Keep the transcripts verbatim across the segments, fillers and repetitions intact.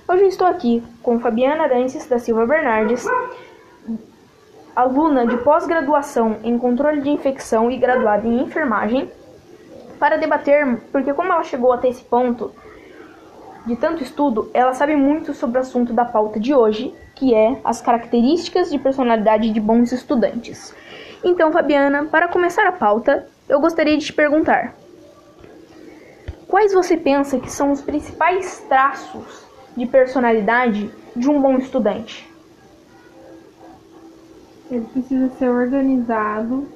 Hoje eu estou aqui com Fabiana Arantes da Silva Bernardes, aluna de pós-graduação em controle de infecção e graduada em enfermagem, para debater, porque como ela chegou até esse ponto de tanto estudo, ela sabe muito sobre o assunto da pauta de hoje, que é as características de personalidade de bons estudantes. Então, Fabiana, para começar a pauta, eu gostaria de te perguntar: quais você pensa que são os principais traços de personalidade de um bom estudante? Ele precisa ser organizado.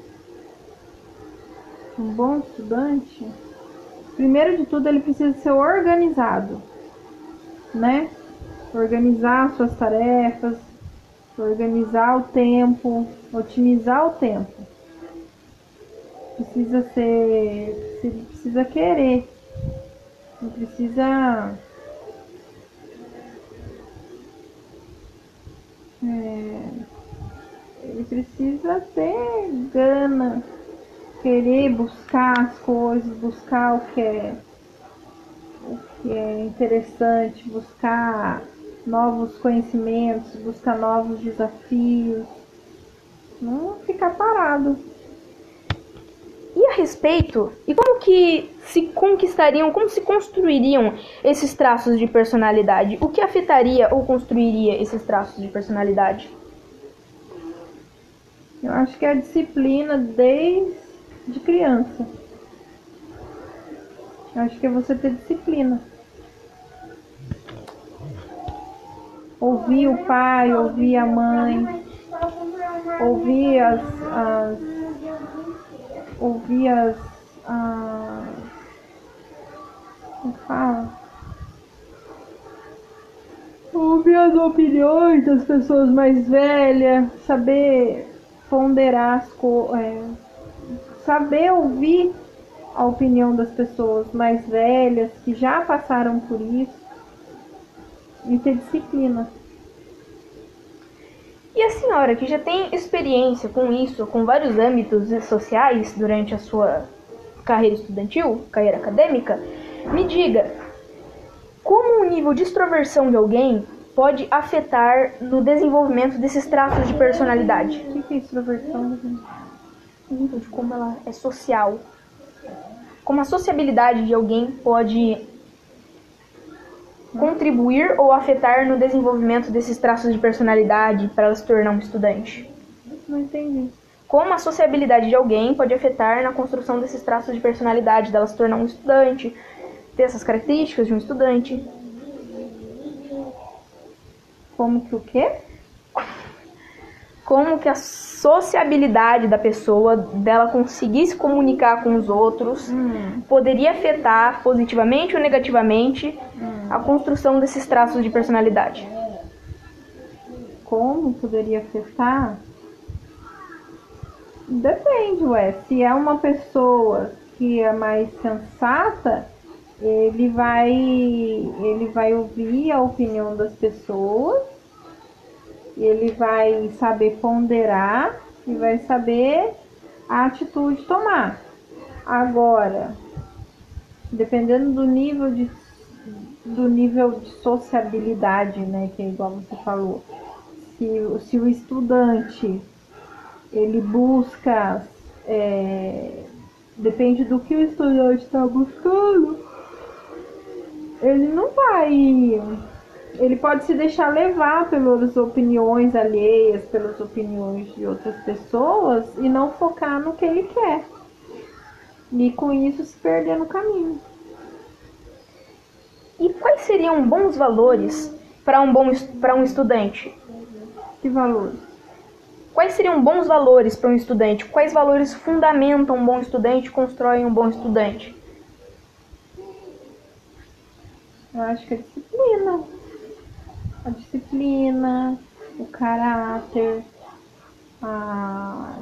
Um bom estudante, primeiro de tudo, ele precisa ser organizado, né? Organizar suas tarefas, organizar o tempo, otimizar o tempo. Precisa ser, precisa querer, não precisa é, ele precisa ter gana, querer buscar as coisas, buscar o que é, o que é interessante, buscar novos conhecimentos, buscar novos desafios, não ficar parado. E a respeito, e como que se conquistariam, como se construiriam esses traços de personalidade? O que afetaria ou construiria esses traços de personalidade? Eu acho que é a disciplina desde criança. Eu acho que é você ter disciplina. Ouvir o pai, ouvir a mãe, ouvir as, as ouvir as, as como fala? Ouvir as opiniões das pessoas mais velhas, saber ponderar as coisas, é, saber ouvir a opinião das pessoas mais velhas que já passaram por isso e ter disciplina. E a senhora, que já tem experiência com isso, com vários âmbitos sociais durante a sua carreira estudantil, carreira acadêmica, me diga, como o nível de extroversão de alguém pode afetar no desenvolvimento desses traços de personalidade? O que é extroversão? O nível de como ela é social. Como a sociabilidade de alguém pode contribuir ou afetar no desenvolvimento desses traços de personalidade para ela se tornar um estudante? Não entendi. Como a sociabilidade de alguém pode afetar na construção desses traços de personalidade, dela se tornar um estudante, ter essas características de um estudante? Como que o quê? Como que a sociabilidade da pessoa, dela conseguir se comunicar com os outros, Hum. poderia afetar positivamente ou negativamente Hum. a construção desses traços de personalidade? Como poderia afetar? Depende, ué. Se é uma pessoa que é mais sensata, ele vai, ele vai ouvir a opinião das pessoas, ele vai saber ponderar e vai saber a atitude tomar. Agora, dependendo do nível de, do nível de sociabilidade, né, que é igual você falou, se, se o estudante ele busca, é, depende do que o estudante está buscando, ele não vai, ele pode se deixar levar pelas opiniões alheias, pelas opiniões de outras pessoas e não focar no que ele quer, e com isso se perder no caminho. E quais seriam bons valores para um bom para um estudante? Que valores? Quais seriam bons valores para um estudante? Quais valores fundamentam um bom estudante e constroem um bom estudante? Eu acho que a disciplina. A disciplina, o caráter, a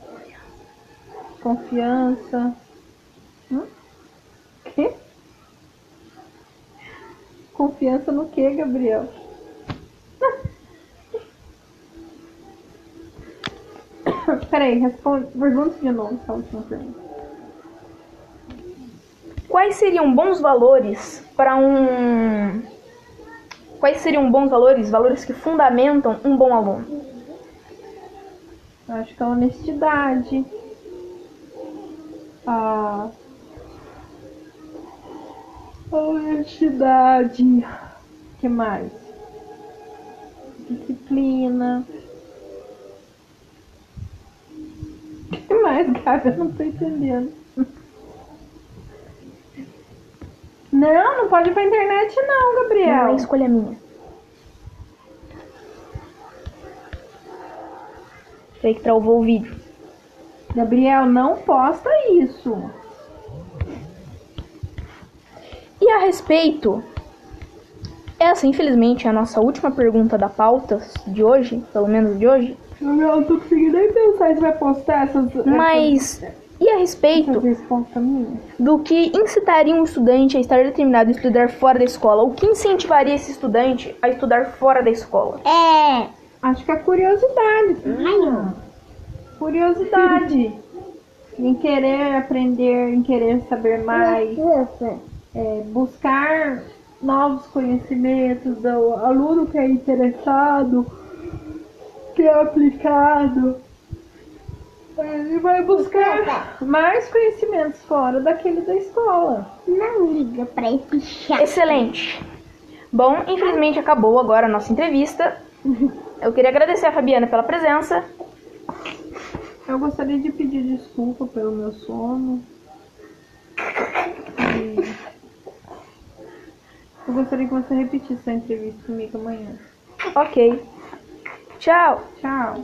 confiança. Hum? Quê? Confiança no quê, Gabriel? Peraí, responde, pergunta de novo essa última pergunta. Quais seriam bons valores para um quais seriam bons valores, valores que fundamentam um bom aluno? Eu acho que a honestidade, a, a honestidade, que mais? Disciplina. O que mais, Gabi? Eu não tô entendendo. Não, não pode ir pra internet não, Gabriel. Não é escolha minha. Sei que travou o vídeo. Gabriel, não posta isso. E a respeito, essa infelizmente é a nossa última pergunta da pauta de hoje, pelo menos de hoje. Eu não tô conseguindo nem pensar se vai postar essas... Mas, essas, e a respeito essas respostas minhas? do que incitaria um estudante a estar determinado a estudar fora da escola? O que incentivaria esse estudante a estudar fora da escola? É, acho que é curiosidade. Hum. Curiosidade. Em querer aprender, em querer saber mais. É, buscar novos conhecimentos. O aluno que é interessado, que é aplicado, ele vai buscar mais conhecimentos fora daquele da escola. Não liga pra esse chato. Excelente. Bom, infelizmente acabou agora a nossa entrevista. Eu queria agradecer a Fabiana pela presença. Eu gostaria de pedir desculpa pelo meu sono. E eu gostaria que você repetisse a entrevista comigo amanhã. Ok. Tchau. Tchau.